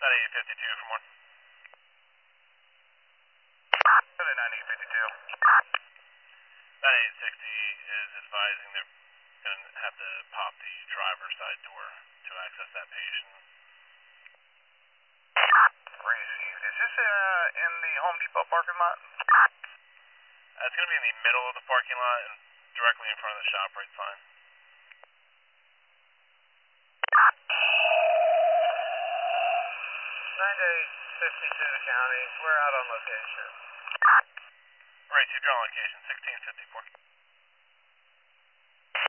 9852 for more. 9852. 9860 is advising they're going to have to pop the driver's side door to access that patient. Received. Is this in the Home Depot parking lot? It's going to be in the middle of the parking lot and directly in front of the ShopRite sign. 9852 County. We're out on location. Right, you're on location, 1654.